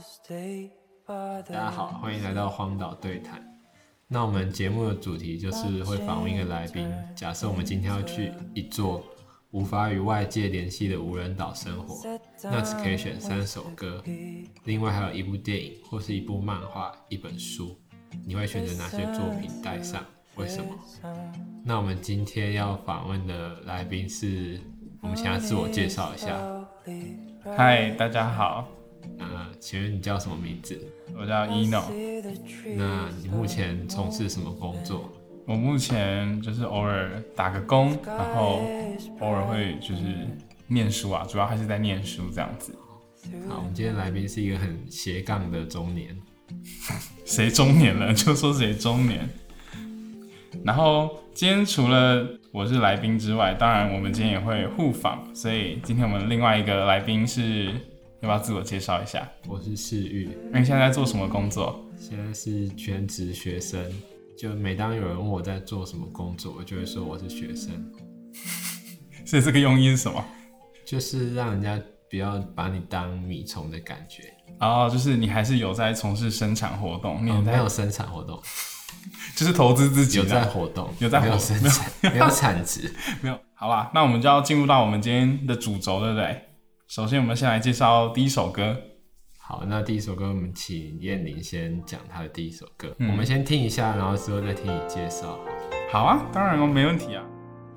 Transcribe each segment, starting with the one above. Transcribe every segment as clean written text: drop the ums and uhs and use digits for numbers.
大家好，欢迎来到荒岛对谈。那我们节目的主题就是会访问一个来宾，假设我们今天要去一座无法与外界联系的无人岛生活，那只可以选3首歌，另外还有一部电影或是一部漫画、一本书，你会选择哪些作品带上？为什么？那我们今天要访问的来宾是，我们请他自我介绍一下。 嗨，大家好。 请问你叫什么名字？ 我叫 Eno。 那你目前从事什么工作？ 我目前就是偶尔打个工，然后偶尔会就是念书啊，主要还是在念书这样子。 好，我们今天来宾是一个很斜杠的中年。 谁中年了就说谁中年。然后今天除了我是来宾之外，当然我们今天也会互访，所以今天我们另外一个来宾是，要不要自我介绍一下？ 我是世玉。 那你现在在做什么工作？ 现在是全职学生，就每当有人问我在做什么工作，我就会说我是学生。 所以这个用意是什么？ 就是让人家不要把你当米虫的感觉。 哦，就是你还是有在从事生产活动，你没有生产活动。 就是投资自己， 有在活动， 有在活动， 没有生产，没有产值， 没有。好啦，那我们就要进入到我们今天的主轴，对不对？首先，我们先来介绍第一首歌。 好，那第一首歌我们请燕玲先讲她的第一首歌，我们先听一下，然后之后再听你介绍。 好啊，当然没问题啊。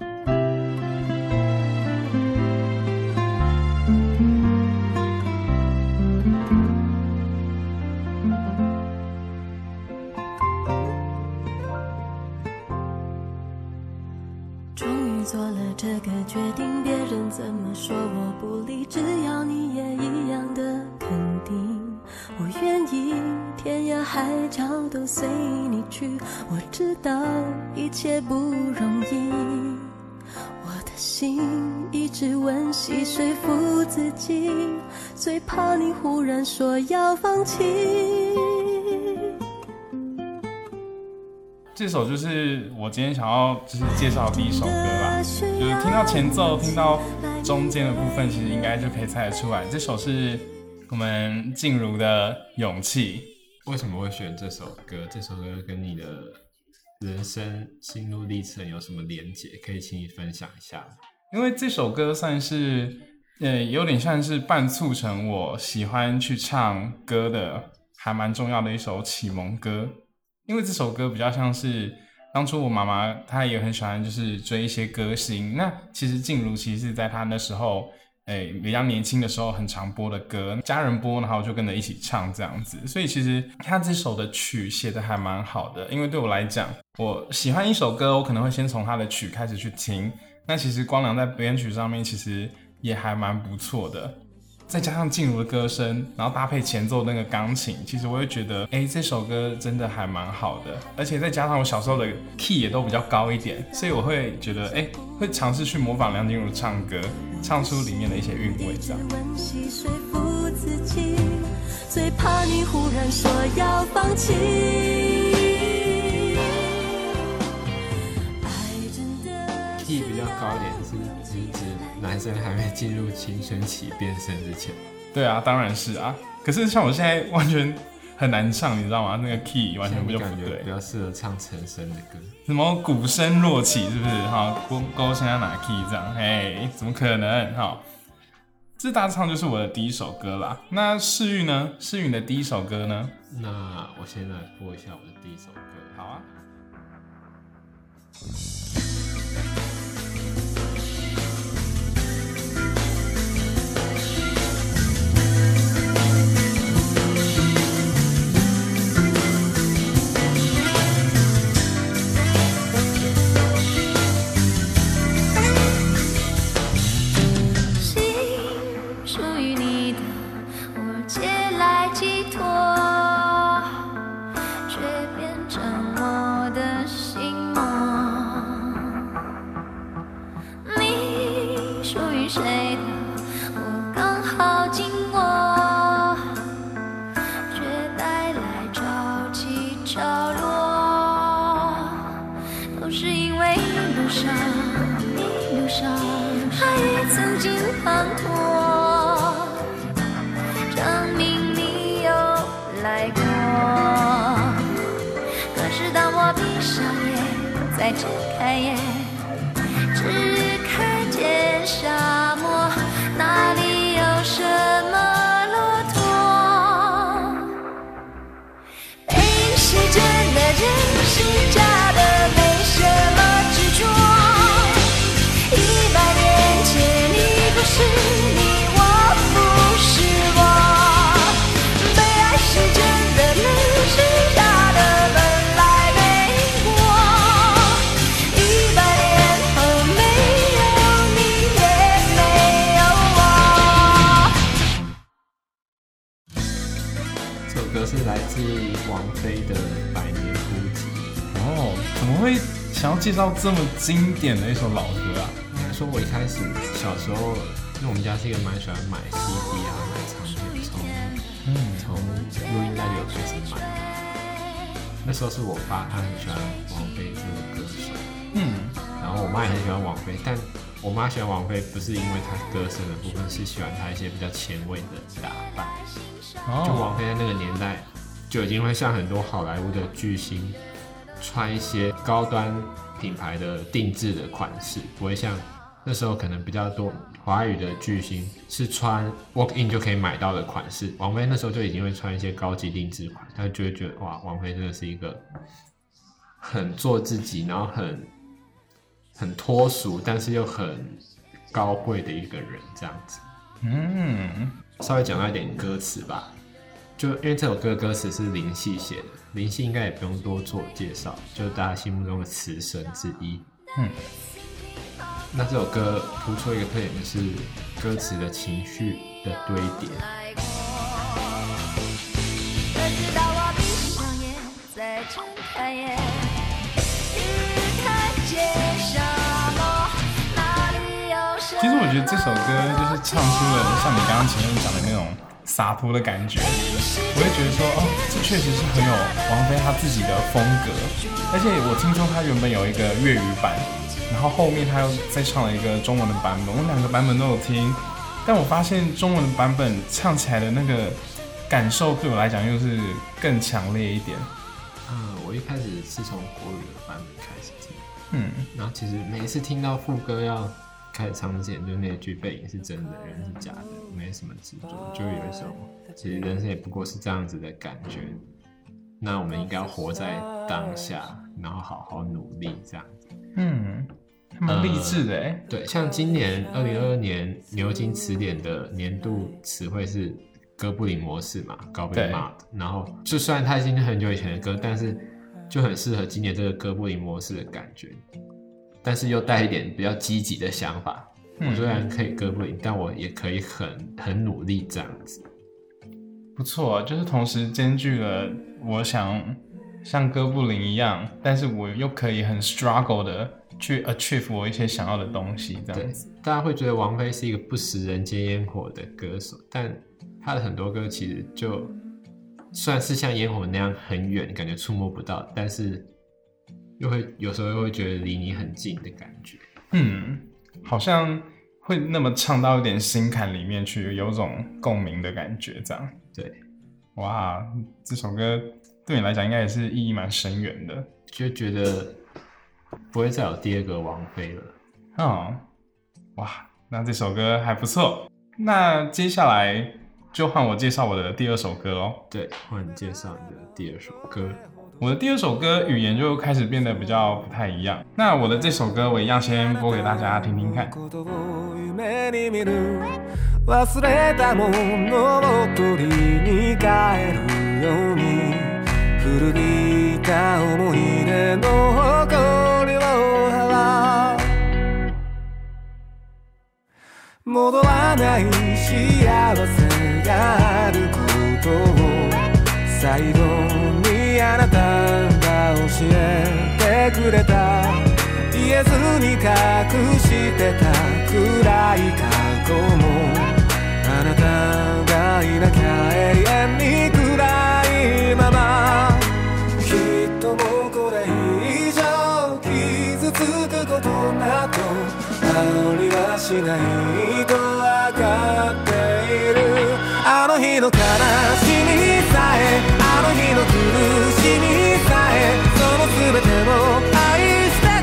做了这个决定，别人怎么说我不理，只要你也一样的肯定，我愿意天涯海角都随你去。我知道一切不容易，我的心一直温习说服自己，最怕你忽然说要放弃。 这首就是我今天想要介绍的第一首歌啦，就是听到前奏，听到中间的部分，其实应该就可以猜得出来，这首是我们静茹的《勇气》。 为什么会选这首歌？这首歌跟你的人生心路历程有什么连结？可以请你分享一下吗？ 因为这首歌算是有点像是伴促成我喜欢去唱歌的，还蛮重要的一首启蒙歌。因为这首歌比较像是当初我妈妈她也很喜欢就是追一些歌星，那其实静茹其实是在她那时候比较年轻的时候很常播的歌，家人播然后我就跟着一起唱这样子，所以其实她这首的曲写得还蛮好的。因为对我来讲，我喜欢一首歌我可能会先从她的曲开始去听，那其实光良在编曲上面其实也还蛮不错的，再加上静茹的歌声，然后搭配前奏那个钢琴，其实我会觉得这首歌真的还蛮好的。而且再加上我小时候的 key 也都比较高一点，所以我会觉得会尝试去模仿梁静茹唱歌，唱出里面的一些韵味这样。 最怕你忽然说要放弃， key 比较高一点是指男生还没进入青春期变声之前。 对啊，当然是啊。可是像我现在完全很难唱，你知道吗？那个 key 完全不对， 感觉比较适合唱陈升的歌， 什么鼓声若起，是不是？哈，勾现在哪 key 这样？怎么可能？哈，这大唱就是我的第一首歌啦。那世玉呢？世玉你的第一首歌呢？ 那我先来播一下我的第一首歌。 好啊。 曾经滂沱，证明你有再睁开眼，只看见沙漠，哪里有什么骆驼？背影是真的，人是假的，没什么执着。100年前你不是你，我不是我。被爱是真的，泪是假的，本来没过。100年后没有你，也没有我。 这首歌是来自王菲的《百年孤寂》。 哦，怎么会想要介绍这么经典的一首老歌啊？ 应该说，我一开始小时候，因为我们家是一个蛮喜欢买 CD 啊、买唱片，从录音带里有开始买。那时候是我爸，他很喜欢王菲这个歌手，然后我妈也很喜欢王菲，但我妈喜欢王菲不是因为她歌声的部分，是喜欢她一些比较前卫的打扮。就王菲在那个年代就已经会像很多好莱坞的巨星穿一些高端品牌的定制的款式，不会像那时候可能比较多华语的巨星是穿 walk in 就可以买到的款式。王菲那时候就已经会穿一些高级定制款，她就会觉得哇，王菲真的是一个很做自己，然后很脱俗，但是又很高贵的一个人这样子。稍微讲到一点歌词吧，就因为这首歌的歌词是林夕写的，林夕应该也不用多做介绍，就是大家心目中的词神之一。那这首歌突出一个特点就是歌词的情绪的堆叠。 直到我闭上眼，再睁开眼，只看见沙漠，哪里有什么？ 其实我觉得这首歌就是唱出了像你刚刚前面讲的那种洒脱的感觉，我会觉得说，哦，这确实是很有王菲她自己的风格。而且我听说她原本有一个粤语版，然后后面她又再唱了一个中文的版本，我两个版本都有听，但我发现中文的版本唱起来的那个感受对我来讲又是更强烈一点。 我一开始是从国语的版本开始听，然后其实每一次听到副歌要开始唱之前，就那句背影是真的，人是假的，没什么执着，就有一种其实人生也不过是这样子的感觉。那我们应该要活在当下，然后好好努力这样子。 蛮励志的哎。 对，像今年2022年牛津词典的年度词汇是哥布林模式嘛，高被骂的。然后就虽然它已经很久以前的歌，但是就很适合今年这个哥布林模式的感觉，但是又带一点比较积极的想法。我虽然可以哥布林，但我也可以很努力这样子。 不错，就是同时兼具了我想像哥布林一样，但是我又可以很 struggle 的去 achieve 我一些想要的东西，这样子。 大家会觉得王菲是一个不食人间烟火的歌手，但她的很多歌其实就虽然是像烟火那样很远，感觉触摸不到，但是又会有时候又会觉得离你很近的感觉。 好像会那么唱到一点心坎里面去，有种共鸣的感觉，这样。 对， 哇，这首歌对你来讲应该也是意义蛮深远的， 就觉得不会再有第二个王菲了。 哇，那这首歌还不错。那接下来就换我介绍我的第二首歌咯。 对，换你介绍你的第二首歌。 我的第二首歌语言就开始变得比较不太一样。那我的这首歌我一样先播给大家听听看。忘れたものを取りに帰るように古びた思い出の誇りを払う戻らない幸せがあることを最後にあなたが教えてくれた言えずに隠してた暗い過去もあなたがいなきゃ永遠に暗いままきっともうこれ以上傷つくことなどありはしないとわかっているあの日の悲しみさえあの日の苦しみさえその全てを愛して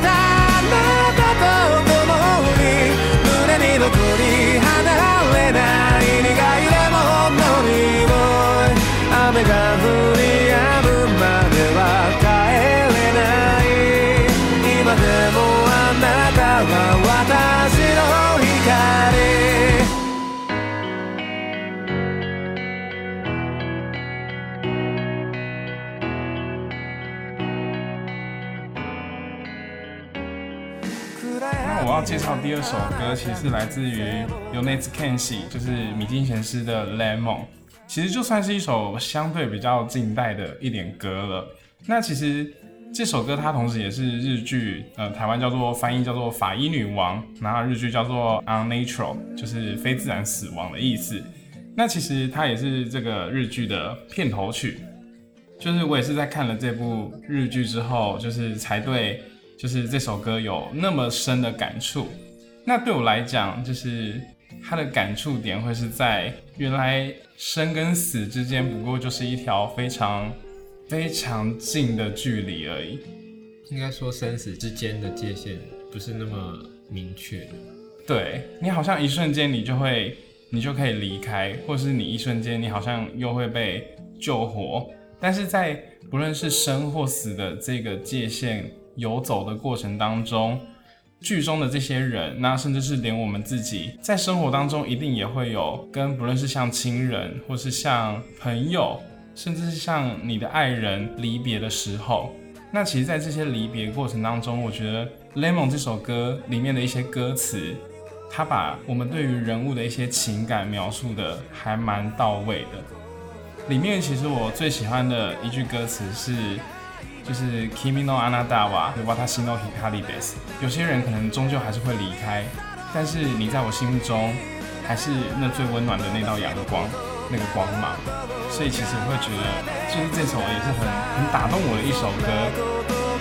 那我要介绍第二首歌，其实是来自于 Yonezu Kenshi， 就是米津玄师的 Lemon。其实就算是一首相对比较近代的一点歌了。那其实这首歌它同时也是日剧，台湾翻译叫做法医女王，然后日剧叫做 Unnatural， 就是非自然死亡的意思。那其实它也是这个日剧的片头曲。就是我也是在看了这部日剧之后，就是才对就是这首歌有那么深的感触。那对我来讲，就是它的感触点会是在原来生跟死之间不过就是一条非常非常近的距离而已。 应该说生死之间的界限不是那么明确。 对，你好像一瞬间你就可以离开，或是你一瞬间你好像又会被救活。但是在不论是生或死的这个界限游走的过程当中，剧中的这些人，那甚至是连我们自己在生活当中一定也会有跟不论是像亲人或是像朋友，甚至是像你的爱人离别的时候。那其实在这些离别过程当中，我觉得 Lemon 这首歌里面的一些歌词，它把我们对于人物的一些情感描述的还蛮到位的。里面其实我最喜欢的一句歌词是就是 Kimi no Anata wa Watashi no Hikari desu， 有些人可能终究还是会离开，但是你在我心目中还是那最温暖的那道阳光，那个光芒。所以其实我会觉得就是这首也是很打动我的一首歌。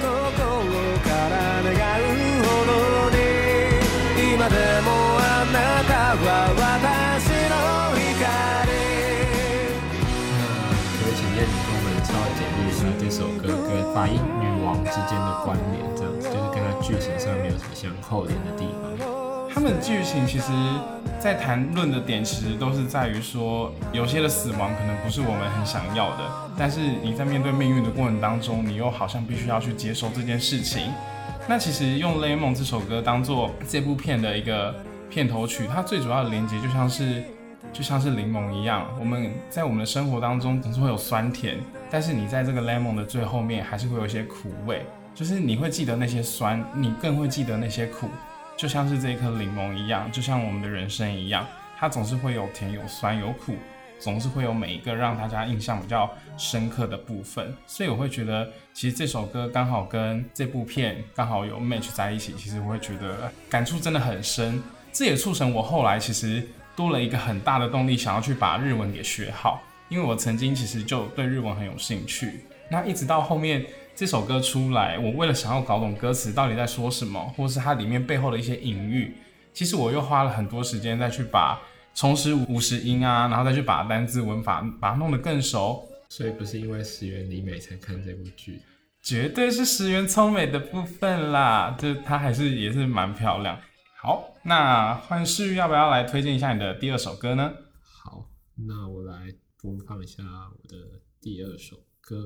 你跟我们稍微简略一下这首歌跟法医女王之间的关联，这样子就是跟它剧情上面有什么相扣连的地方。 他们剧情其实在谈论的点其实都是在于说，有些的死亡可能不是我们很想要的，但是你在面对命运的过程当中，你又好像必须要去接受这件事情。那其实用 Lemon 这首歌当做这部片的一个片头曲，它最主要的连接就像是柠檬一样，我们在我们的生活当中总是会有酸甜，但是你在这个 lemon 的最后面还是会有一些苦味，就是你会记得那些酸，你更会记得那些苦，就像是这一颗柠檬一样，就像我们的人生一样，它总是会有甜有酸有苦，总是会有每一个让大家印象比较深刻的部分。所以我会觉得其实这首歌刚好跟这部片刚好有 match 在一起，其实我会觉得感触真的很深。这也促成我后来其实多了一个很大的动力，想要去把日文给学好，因为我曾经其实就对日文很有兴趣。那一直到后面这首歌出来，我为了想要搞懂歌词到底在说什么，或是它里面背后的一些隐喻，其实我又花了很多时间再去把重拾50音啊，然后再去把单字文法把它弄得更熟。 所以不是因为石原里美才看这部剧， 绝对是石原聪美的部分啦，就它也是蛮漂亮。好，那幻视要不要来推荐一下你的第二首歌呢？ 好，那我来播放一下我的第二首歌。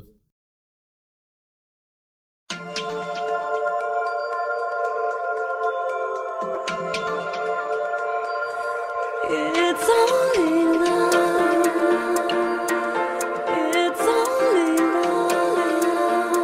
It's only love, it's only love.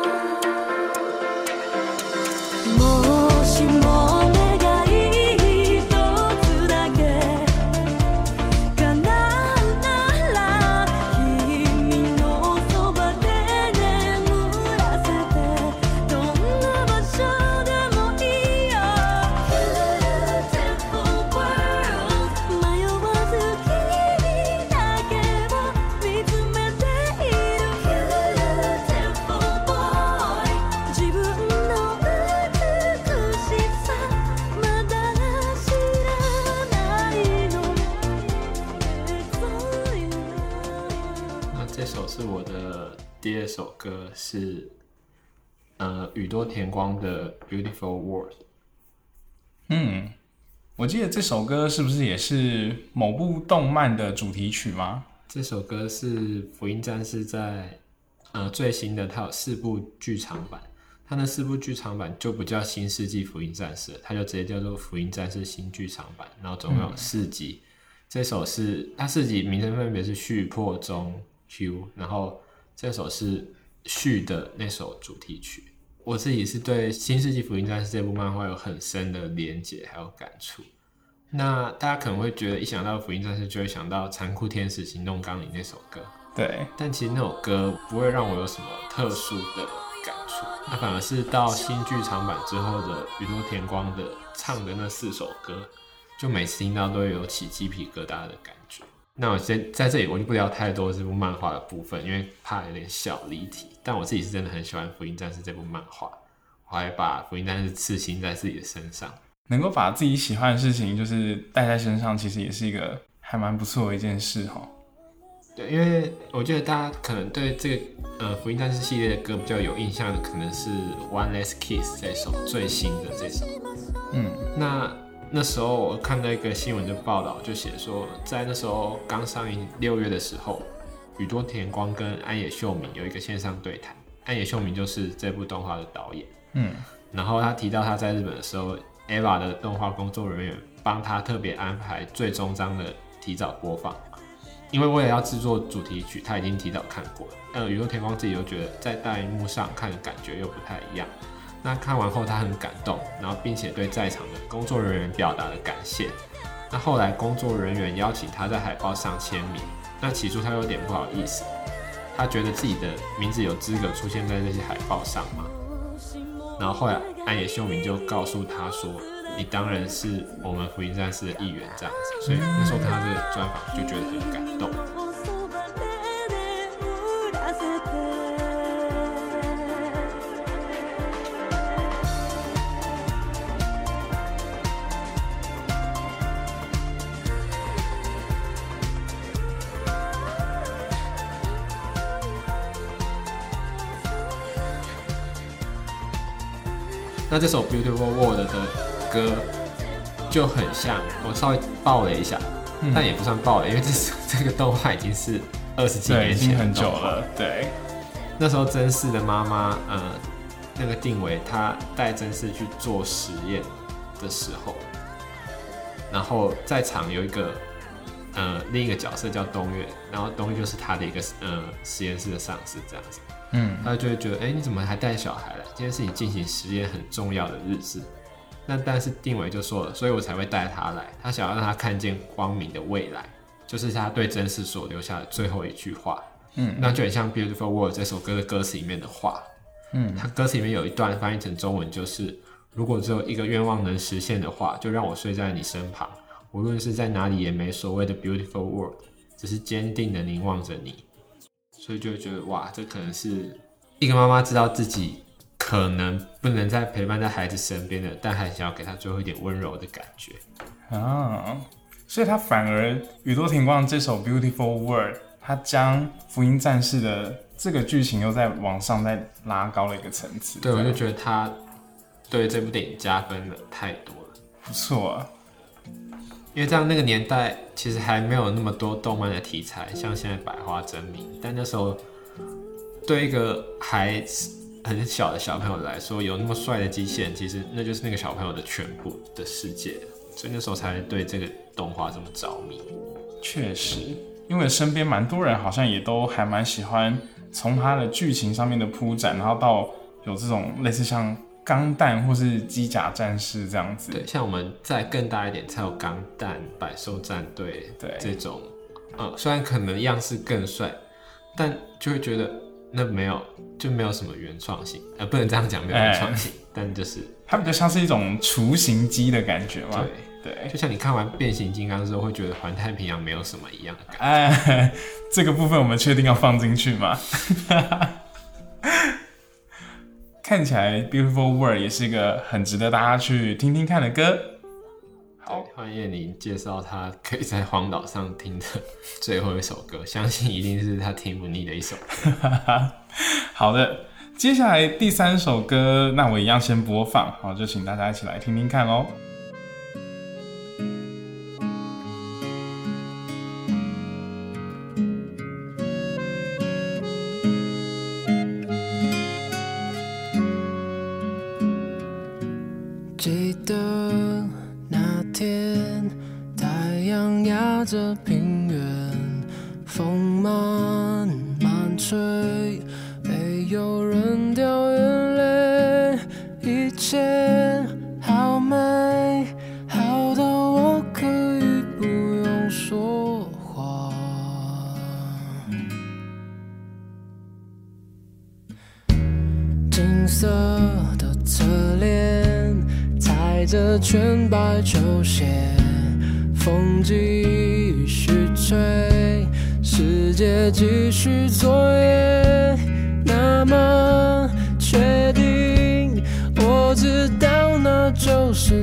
もしも願い一つだけ叶うなら、君のそばで眠らせて、どんな場所でもいいよ。Beautiful world、迷わず君だけを見つめている。Beautiful boy、自分の美しさまだ知らないの。It's only love。 那这首是我的第二首歌，是宇多田光的 Beautiful World。 我记得这首歌是不是也是某部动漫的主题曲吗？ 这首歌是福音战士在最新的，它有4部剧场版，它那4部剧场版就不叫新世纪福音战士，它就直接叫做福音战士新剧场版，然后总共有4集。这首是它4集名称分别是续、破、中、Q， 然后这首是续的那首主题曲。 我自己是对《新世纪福音战士》这部漫画有很深的连结还有感触。那大家可能会觉得一想到福音战士就会想到残酷天使行动纲领那首歌， 对， 但其实那首歌不会让我有什么特殊的感触，那反而是到新剧场版之后的宇多田光的唱的那4首歌，就每次听到都会有起鸡皮疙瘩的感觉。那我先在这里我就不聊太多这部漫画的部分，因为怕有点小离题，但我自己是真的很喜欢福音战士这部漫画，我还把福音战士刺青在自己的身上。 能够把自己喜欢的事情就是带在身上，其实也是一个还蛮不错的一件事齁。 对，因为我觉得大家可能对这个福音战士系列的歌比较有印象的，可能是 One Last Kiss 这首最新的这首。那时候我看到一个新闻的报道，就写说，在那时候刚上映6月的时候，宇多田光跟安野秀明有一个线上对谈。安野秀明就是这部动画的导演。然后他提到他在日本的时候 ，EVA 的动画工作人员帮他特别安排最终章的提早播放。因为为了要制作主题曲，他已经提早看过了。宇多田光自己又觉得在大荧幕上看的感觉又不太一样。那看完后他很感动，然后并且对在场的工作人员表达了感谢。那后来工作人员邀请他在海报上签名，那起初他有点不好意思，他觉得自己的名字有资格出现在这些海报上吗？然后后来安野秀明就告诉他说，你当然是我们福音战士的一员这样子，所以那时候看到这个专访就觉得很感动。那这首 Beautiful World 的歌就很像，我稍微爆雷一下，但也不算爆雷，因为这个动画已经是20几年前的动画， 对，已经很久了。对， 那时候真嗣的妈妈，那个定惟，她带真嗣去做实验的时候，然后在场有一个另一个角色叫东岳，然后东岳就是他的一个实验室的上司这样子。他就会觉得，你怎么还带小孩来？今天是你进行实验很重要的日子。但是定惟就说了，所以我才会带他来，他想要让他看见光明的未来，就是他对真嗣所留下的最后一句话。那就很像 Beautiful World 这首歌的歌词里面的话。他歌词里面有一段翻译成中文就是，如果只有一个愿望能实现的话，就让我睡在你身旁，无论是在哪里也没所谓的 Beautiful World， 只是坚定的凝望着你。所以就会觉得，哇，这可能是一个妈妈知道自己可能不能再陪伴在孩子身边的，但还想要给他最后一点温柔的感觉啊。所以他反而宇多田光这首 Beautiful World， 他将福音战士的这个剧情又在往上再拉高了一个层次。 对，我就觉得他对这部电影加分了太多了， 不错啊。 因为在那个年代，其实还没有那么多动漫的题材，像现在百花争鸣。但那时候，对一个还很小的小朋友来说，有那么帅的机器人，其实那就是那个小朋友的全部的世界。所以那时候才对这个动画这么着迷。 确实，因为身边蛮多人好像也都还蛮喜欢从它的剧情上面的铺展，然后到有这种类似像钢弹或是机甲战士这样子。 对，像我们再更大一点才有钢弹、百兽战队这种，虽然可能样式更帅，但就会觉得那没有什么原创性，不能这样讲没有原创性，但就是它比较像是一种雏形机的感觉嘛。对， 就像你看完变形金刚之后会觉得环太平洋没有什么一样的感觉。 这个部分我们确定要放进去吗？看起来 Beautiful World 也是一个很值得大家去听听看的歌。 好，欢迎你介绍他可以在荒岛上听的最后一首歌，相信一定是他听不腻的一首歌。 好的，接下来第3首歌，那我一样先播放，好，就请大家一起来听听看咯。 记得那天，太阳压着平原，风慢慢吹，没有人掉眼泪。 色的侧脸，踩着全白球鞋，风继续吹，世界继续作业。那么确定，我知道那就是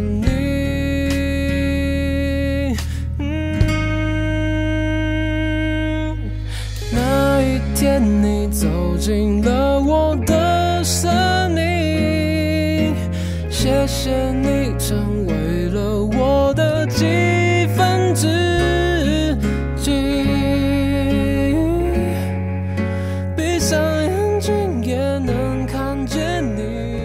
你。那一天你走进了我的生命，谢谢你成为了我的几分之几。闭上眼睛也能看见你，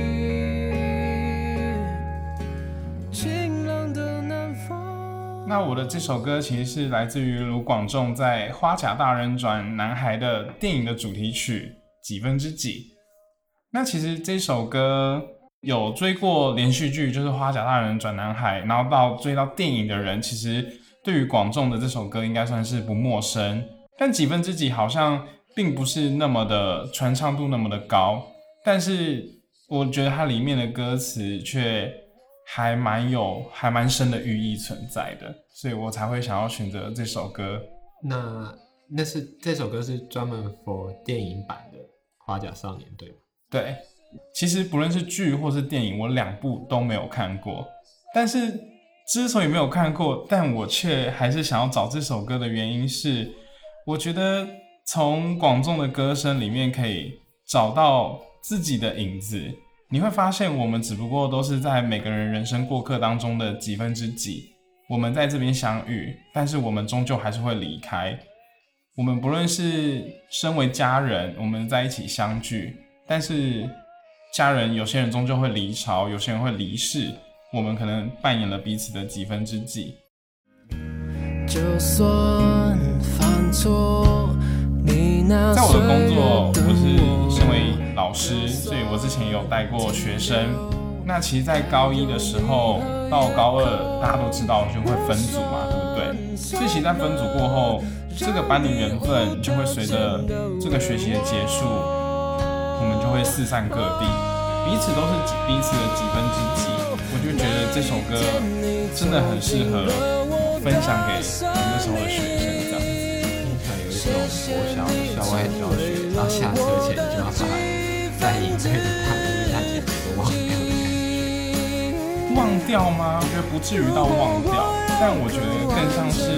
晴朗的南方。 那我的这首歌其实是来自于卢广仲在《花甲大人转男孩》的电影的主题曲《几分之几》。那其实这首歌有追过连续剧，就是《花甲大人转男孩》，然后追到电影的人，其实对于广仲的这首歌应该算是不陌生。但《几分之几》好像并不是那么的传唱度那么的高，但是我觉得它里面的歌词却还蛮深的寓意存在的，所以我才会想要选择这首歌。 那是这首歌是专门 for 电影版的《花甲少年》对吗？ 对，其实不论是剧或是电影，我2部都没有看过。但是之所以没有看过，但我却还是想要找这首歌的原因是，我觉得从广仲的歌声里面可以找到自己的影子。你会发现我们只不过都是在每个人人生过客当中的几分之几，我们在这边相遇，但是我们终究还是会离开。我们不论是身为家人，我们在一起相聚，但是家人有些人终究会离巢，有些人会离世，我们可能扮演了彼此的几分之几。 就算犯错， 在我的工作，我是身为老师，所以我之前也有带过学生。那其实在高1的时候到高2，大家都知道就会分组嘛，对不对？所以其实在分组过后，这个班的缘分就会随着这个学期的结束，我们就会四散各地，彼此都是彼此的几分之几。我就觉得这首歌真的很适合分享给那时候的学生，这样子。 有一种国小的校外教学，到下车前就要把在营队的大名大姐都忘掉的感觉。 忘掉吗？我觉得不至于到忘掉，但我觉得更像是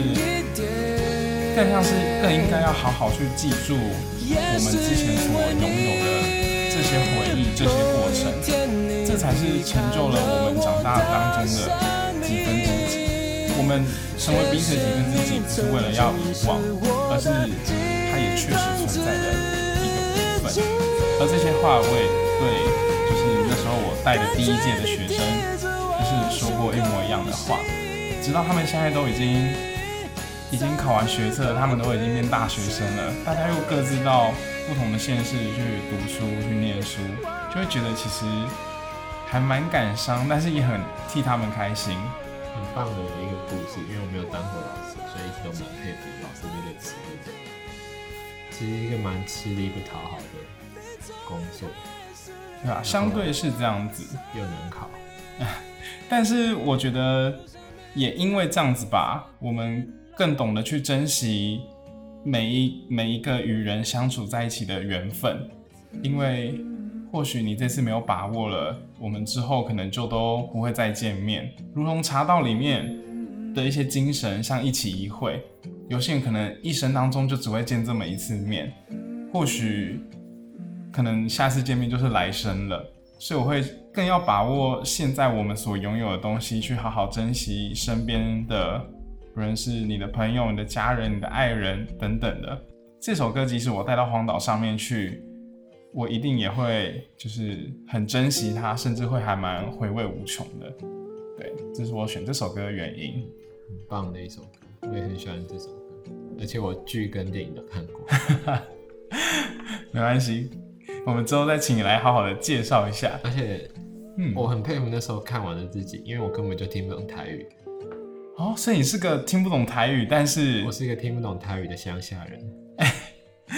更应该要好好去记住我们之前所拥有的这些回忆、这些过程，这才是成就了我们长大当中的几分之几。我们成为彼此的几分之几，不是为了要遗忘，而是它也确实存在的一个部分。而这些话，我也对，就是那时候我带的第1届的学生，就是说过一模一样的话。直到他们现在都已经考完学测，他们都已经变大学生了，大家又各自到不同的县市去读书、去念书，就会觉得其实还蛮感伤，但是也很替他们开心。 很棒的一个故事，因为我没有当过老师，所以一直都蛮佩服老师这个职业。其实一个蛮吃力不讨好的工作， 对吧？相对是这样子， 又能考。 但是我觉得也因为这样子吧，我们更懂得去珍惜每一个与人相处在一起的缘分，因为或许你这次没有把握了，我们之后可能就都不会再见面。如同茶道里面的一些精神，像一期一会，有些人可能一生当中就只会见这么一次面，或许可能下次见面就是来生了。所以我会更要把握现在我们所拥有的东西，去好好珍惜身边的，不论是你的朋友、你的家人、你的爱人等等的。这首歌即使我带到荒岛上面去，我一定也会就是很珍惜它，甚至会还蛮回味无穷的。对，这是我选这首歌的原因。 很棒的一首歌，我也很喜欢这首歌，而且我剧跟电影都看过。 没关系，我们之后再请你来好好的介绍一下。 而且，我很佩服那时候看完的自己，因为我根本就听不懂台语。 哦，所以你是个听不懂台语，但是我是一个听不懂台语的乡下人。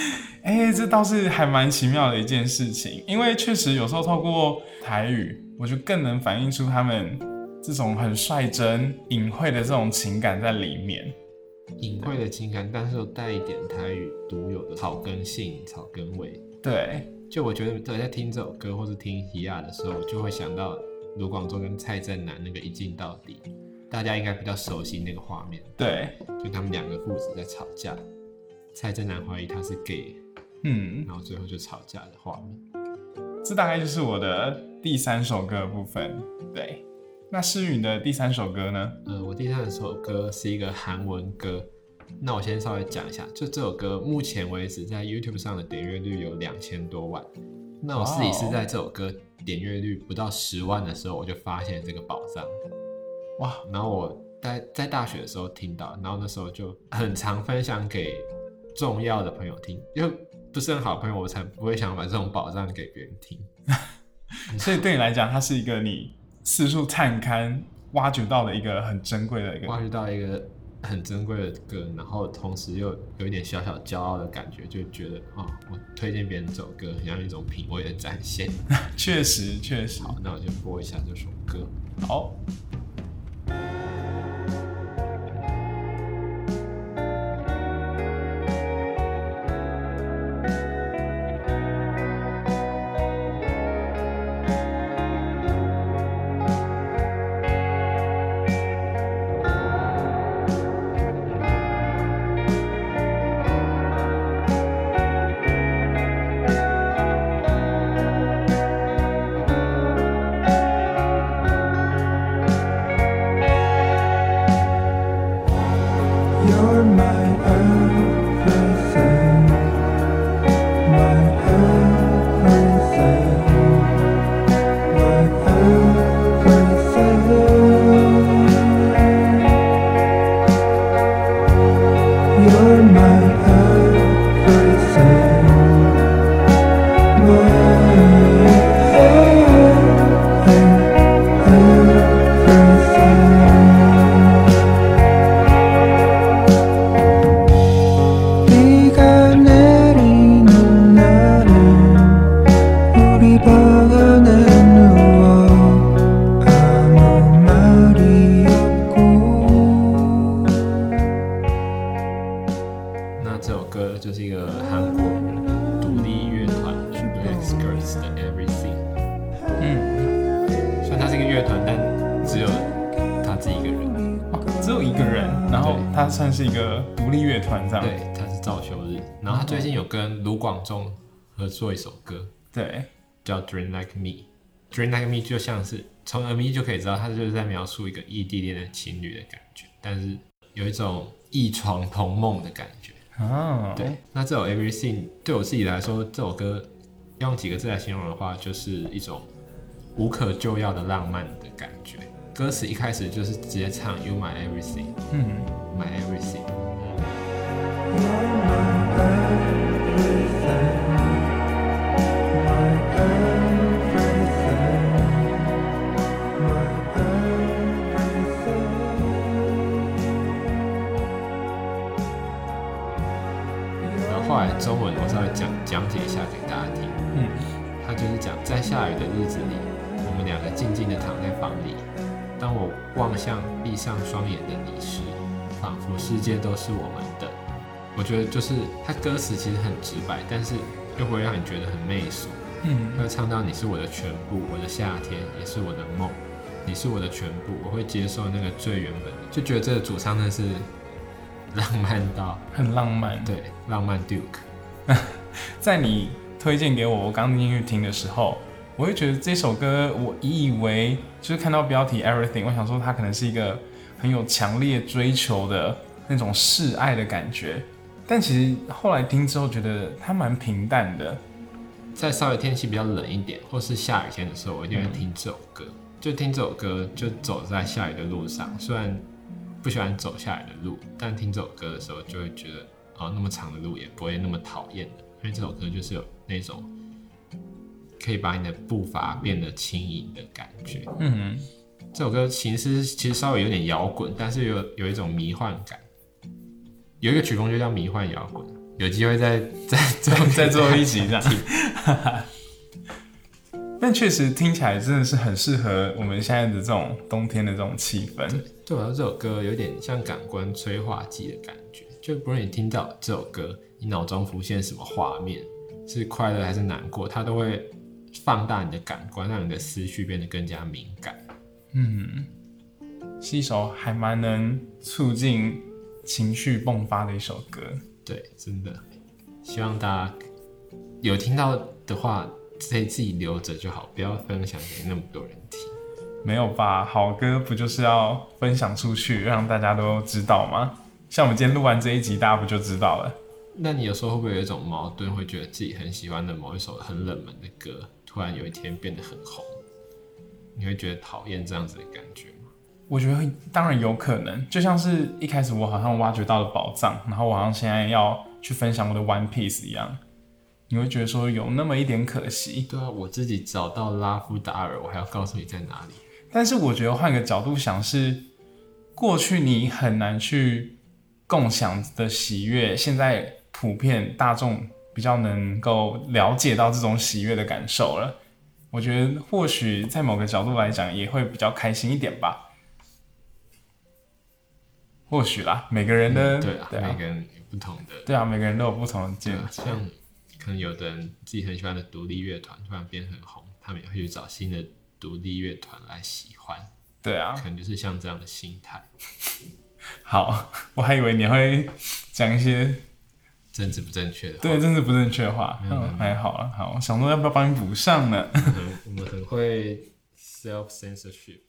这倒是还蛮奇妙的一件事情，因为确实有时候透过台语，我就更能反映出他们这种很率真、隐晦的这种情感在里面。 隐晦的情感，但是又带一点台语独有的草根性、草根味。 对， 就我觉得在听这首歌或是听喜亚的时候，就会想到卢广仲跟蔡振南那个一镜到底，大家应该比较熟悉那个画面。 对， 就他们两个父子在吵架，蔡振南怀疑他是 gay， 然后最后就吵架的画面。 这大概就是我的第3首歌的部分。对，那诗允的第3首歌呢？ 我第3首歌是一个韩文歌。那我先稍微讲一下，就这首歌目前为止在 YouTube 上的点阅率有2000多万。那我自己是在这首歌点阅率不到10万的时候，我就发现这个宝藏。哇！然后我在大学的时候听到，然后那时候就很常分享给重要的朋友听，因为不是很好的朋友，我才不会想把这种宝藏给别人听。 所以对你来讲，它是一个你四处探勘挖掘到的一个很珍贵的一个， 挖掘到一个很珍贵的歌，然后同时又有一点小小骄傲的感觉，就觉得我推荐别人这首歌，很像一种品味的展现。 确实。 好，那我就播一下这首歌。 好。他算是一个独立乐团这样。 对，他是赵秋日，然后他最近有跟卢广仲合作一首歌， 对， 叫 Dream Like Me。Dream Like Me 就像是从 MV 就可以知道，他就是在描述一个异地恋的情侣的感觉，但是有一种异床同梦的感觉。对，那这首 Everything 对我自己来说，这首歌用几个字来形容的话，就是一种无可救药的浪漫的感觉。歌词一开始就是直接唱 You my everything， my everything。然后后来中文我稍微讲解一下给大家听。他就是讲，在下雨的日子里，我们两个静静地躺在房里。当我望向闭上双眼的你时，仿佛世界都是我们的。我觉得就是他歌词其实很直白，但是又不会让你觉得很媚俗。会唱到你是我的全部，我的夏天也是我的梦，你是我的全部，我会接受那个最原本的。就觉得这个主唱真的是浪漫到很浪漫， 对，浪漫 Duke。 在你推荐给我刚进去听的时候，我会觉得这首歌，我以为就是看到标题 Everything， 我想说它可能是一个很有强烈追求的那种示爱的感觉，但其实后来听之后觉得它蛮平淡的。 在稍微天气比较冷一点，或是下雨天的时候，我一定会听这首歌。就听这首歌，就走在下雨的路上。虽然不喜欢走下雨的路，但听这首歌的时候，就会觉得那么长的路也不会那么讨厌的，因为这首歌就是有那种可以把你的步伐变得轻盈的感觉。这首歌形式其实稍微有点摇滚，但是有一种迷幻感。有一个曲风就叫迷幻摇滚， 有机会再做一集这样。但确实听起来真的是很适合我们现在的这种冬天的这种气氛。 对我来说，这首歌有点像感官催化剂的感觉，就不论你听到这首歌，你脑中浮现什么画面，是快乐还是难过，它都会放大你的感官，让你的思绪变得更加敏感。 是一首还蛮能促进情绪迸发的一首歌。 对，真的，希望大家有听到的话，可以自己留着就好，不要分享给那么多人听。 没有吧？好歌不就是要分享出去，让大家都知道吗？像我们今天录完这一集，大家不就知道了？ 那你有时候会不会有一种矛盾，会觉得自己很喜欢的某一首很冷门的歌，突然有一天变得很红，你会觉得讨厌这样子的感觉吗？ 我觉得当然有可能，就像是一开始我好像挖掘到了宝藏，然后我好像现在要去分享我的 One Piece 一样，你会觉得说有那么一点可惜。 对啊，我自己找到拉夫达尔，我还要告诉你在哪里。 但是我觉得换个角度想是，过去你很难去共享的喜悦，现在普遍大众比较能够了解到这种喜悦的感受了。我觉得或许在某个角度来讲，也会比较开心一点吧。或许啦，每个人的、 对啊，每个人有不同的。 对啊，每个人都有不同的见解。 像可能有的人自己很喜欢的独立乐团突然变很红，他们也会去找新的独立乐团来喜欢。 对啊，可能就是像这样的心态。 好，我还以为你会讲一些政治不正确的话。 对，政治不正确的话。还好了，好，我想说要不要帮你补上呢？ 我们很会 self censorship。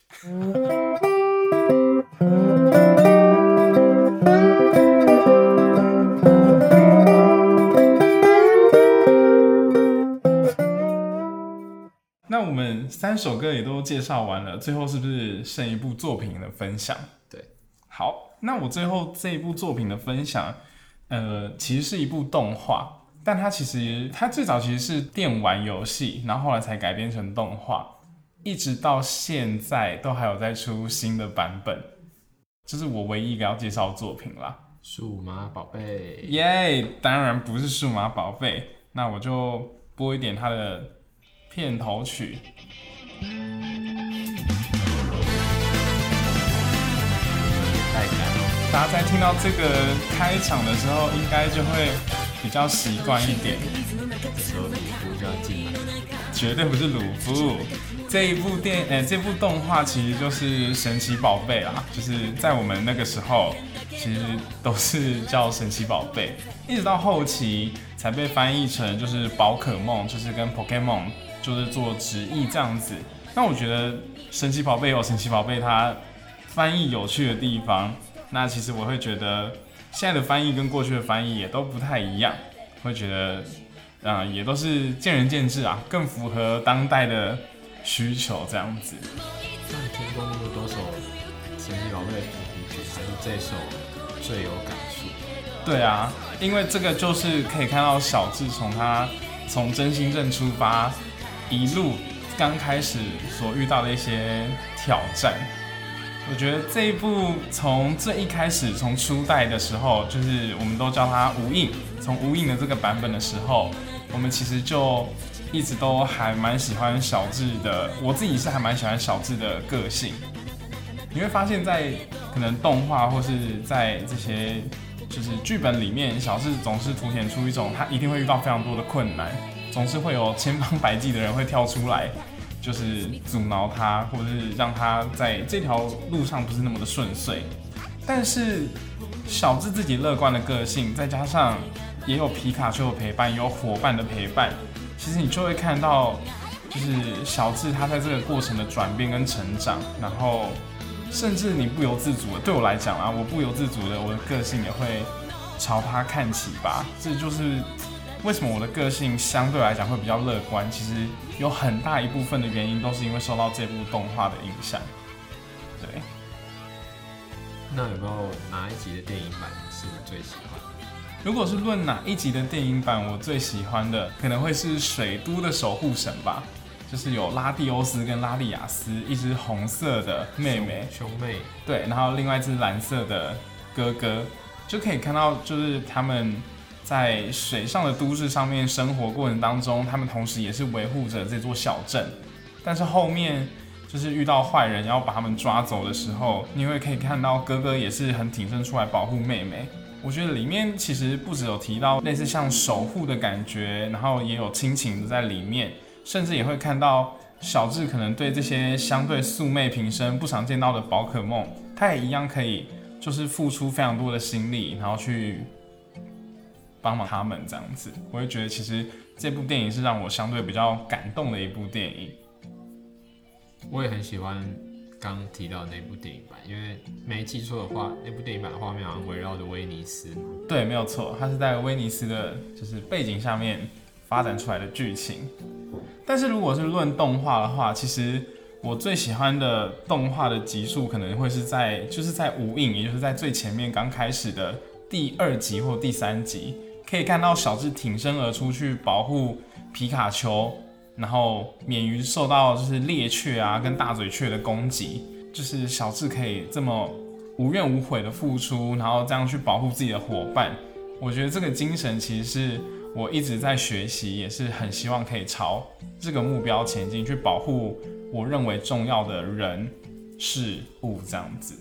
那我们3首歌也都介绍完了，最后是不是剩一部作品的分享？ 对， 好，那我最后这一部作品的分享，其实是一部动画，但它最早其实是电玩游戏，然后后来才改编成动画，一直到现在都还有在出新的版本，这是我唯一一个要介绍的作品啦。 数码宝贝， 耶！当然不是数码宝贝，那我就播一点它的片头曲。 太感了， 大家在听到这个开场的时候，应该就会比较习惯一点。 这时候鲁夫就要进来， 绝对不是鲁夫。这部动画其实就是神奇宝贝啦，就是在我们那个时候，其实都是叫神奇宝贝，一直到后期才被翻译成就是宝可梦，就是跟 Pokemon 就是做直译这样子。那我觉得神奇宝贝有神奇宝贝它翻译有趣的地方，那其实我会觉得现在的翻译跟过去的翻译也都不太一样，会觉得也都是见仁见智啊，更符合当代的需求这样子。 那你听过那么多首神奇宝贝的主题曲，还是这首最有感触？ 对啊，因为这个就是可以看到小智从真心镇出发，一路刚开始所遇到的一些挑战。我觉得这一部从最一开始，从初代的时候，就是我们都叫它无印，从无印的这个版本的时候，我们其实就一直都还蛮喜欢小智的，我自己是还蛮喜欢小智的个性。你会发现在可能动画或是在这些就是剧本里面，小智总是凸显出一种他一定会遇到非常多的困难，总是会有千方百计的人会跳出来，就是阻挠他，或者是让他在这条路上不是那么的顺遂。但是小智自己乐观的个性，再加上也有皮卡丘的陪伴，也有伙伴的陪伴，其实你就会看到，就是小智他在这个过程的转变跟成长，然后甚至你不由自主的，对我来讲啊，我不由自主的，我的个性也会朝他看齐吧。这就是为什么我的个性相对来讲会比较乐观，其实有很大一部分的原因都是因为受到这部动画的影响。对。 那有没有哪一集的电影版是你最喜欢的？ 如果是论哪一集的电影版，我最喜欢的可能会是水都的守护神吧，就是有拉蒂欧斯跟拉蒂亚斯，一只红色的妹妹兄妹， 对，然后另外一只蓝色的哥哥，就可以看到就是他们在水上的都市上面生活过程当中，他们同时也是维护着这座小镇，但是后面就是遇到坏人要把他们抓走的时候，你会可以看到哥哥也是很挺身出来保护妹妹。我觉得里面其实不只有提到类似像守护的感觉，然后也有亲情在里面，甚至也会看到小智可能对这些相对素昧平生不常见到的宝可梦，他也一样可以就是付出非常多的心力，然后去帮忙他们这样子。我会觉得其实这部电影是让我相对比较感动的一部电影。 我也很喜欢刚提到的那部电影版，因为没记错的话，那部电影版的画面好像围绕着威尼斯。 对，没有错，它是在威尼斯的就是背景下面发展出来的剧情。但是如果是论动画的话，其实我最喜欢的动画的集数可能会是在无印，也就是在最前面刚开始的第2集或第3集，可以看到小智挺身而出去保护皮卡丘，然后免于受到就是猎雀啊跟大嘴雀的攻击，就是小智可以这么无怨无悔的付出，然后这样去保护自己的伙伴。我觉得这个精神其实是我一直在学习，也是很希望可以朝这个目标前进，去保护我认为重要的人事物这样子。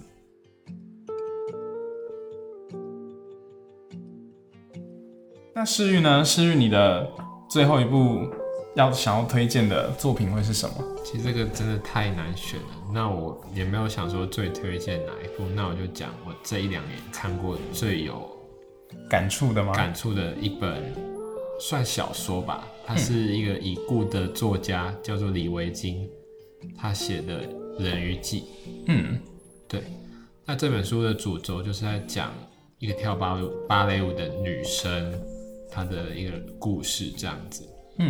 那世玉呢？世玉，你的最后一部想要推荐的作品会是什么？ 其实这个真的太难选了，那我也没有想说最推荐哪一部，那我就讲我这1-2年看过最有感触的吗？ 感触的一本算小说吧，它是一个已故的作家，叫做李维京，他写的《人鱼记》。对。那这本书的主轴就是在讲一个跳芭蕾舞的女生，她的一个故事这样子。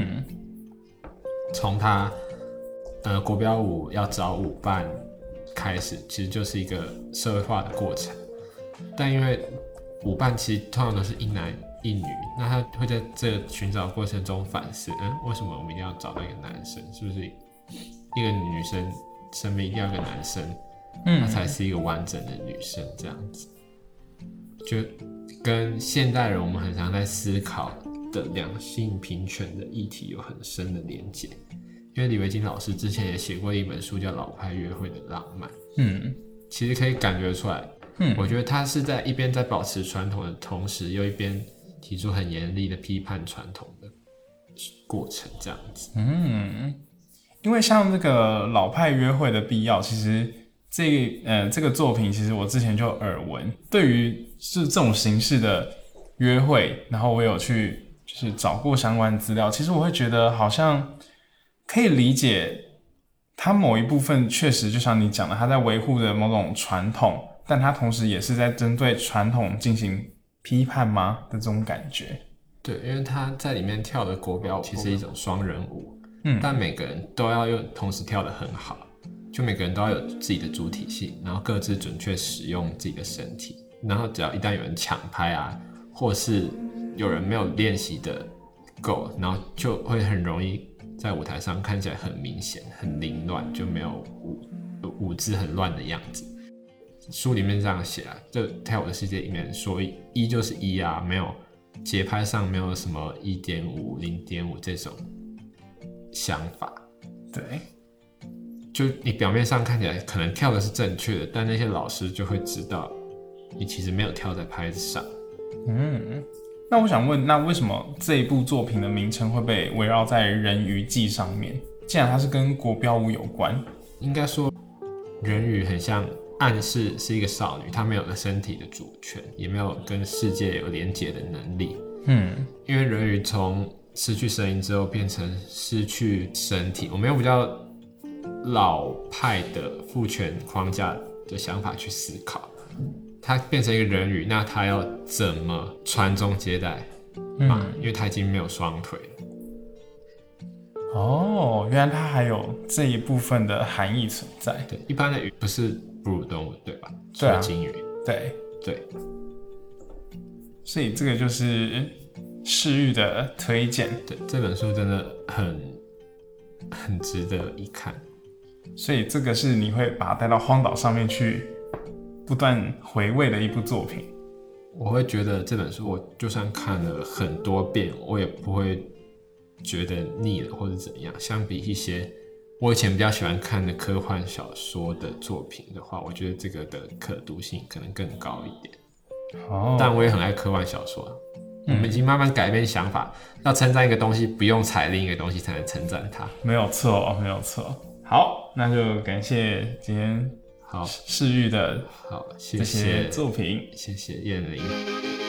从她国标舞要找舞伴开始，其实就是一个社会化的过程。但因为舞伴其实通常都是一男一女，那他会在这个寻找过程中反思，为什么我们一定要找到一个男生？是不是一个女生身边一定要有一个男生，她才是一个完整的女生？这样子，就跟现代人我们很常在思考的两性平权的议题有很深的连结。因为李维京老师之前也写过一本书叫《老派约会的浪漫》，其实可以感觉出来。我觉得他是在一边在保持传统的同时，又一边提出很严厉的批判传统的过程，这样子。 因为像这个老派约会的必要，其实这个作品，其实我之前就有耳闻。对于是这种形式的约会，然后我有去就是找过相关资料，其实我会觉得好像可以理解，它某一部分确实就像你讲的，它在维护着某种传统。但他同时也是在针对传统进行批判吗的这种感觉？ 对，因为他在里面跳的国标舞其实是一种双人舞，但每个人都要同时跳得很好，就每个人都要有自己的主体性，然后各自准确使用自己的身体，然后只要一旦有人抢拍啊，或是有人没有练习的够，然后就会很容易在舞台上看起来很明显、很凌乱，就没有舞姿很乱的样子。书里面这样写啊，就跳舞的世界里面说一就是一啊，没有节拍上没有什么 1.5 0.5 这种想法。 对， 就你表面上看起来可能跳的是正确的，但那些老师就会知道你其实没有跳在拍子上。 那我想问，那为什么这一部作品的名称会被围绕在人鱼记上面？既然它是跟国标舞有关， 应该说人鱼很像暗示是一个少女，她没有了身体的主权，也没有跟世界有连结的能力。因为人鱼从失去声音之后变成失去身体，我们用比较老派的父权框架的想法去思考，她变成一个人鱼，那她要怎么传宗接代嘛？因为她已经没有双腿了。 原来它还有这一部分的含义存在。 对，一般的鱼不是哺乳动物，对吧？ 对啊， 金鱼。 对。所以这个就是世玉的推荐。 对，这本书真的很值得一看。 所以这个是你会把它带到荒岛上面去不断回味的一部作品。 我会觉得这本书我就算看了很多遍，我也不会觉得腻了或者怎样。相比一些我以前比较喜欢看的科幻小说的作品的话，我觉得这个的可读性可能更高一点。但我也很爱科幻小说，我们已经慢慢改变想法，要称赞一个东西，不用踩另一个东西才能称赞它。 没有错，没有错。好，那就感谢今天好世玉的好，谢这谢些作品， 谢谢燕玲。